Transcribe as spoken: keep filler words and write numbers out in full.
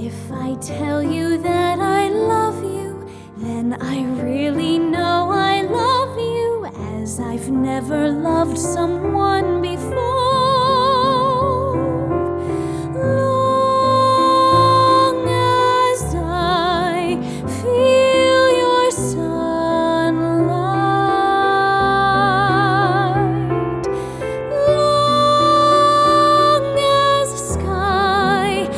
If I tell you that I love you, then I really know I love you as I've never loved someone before.